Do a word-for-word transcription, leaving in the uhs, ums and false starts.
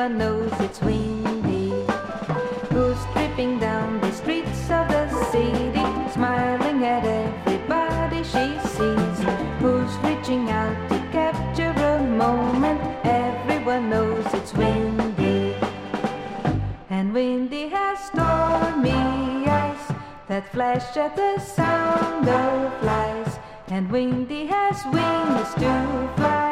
everyone knows it's Windy. Who's tripping down the streets of the city, smiling at everybody she sees. Who's reaching out to capture a moment, everyone knows it's Windy. And Windy has stormy eyes that flash at the sound of flies. And Windy has wings to fly.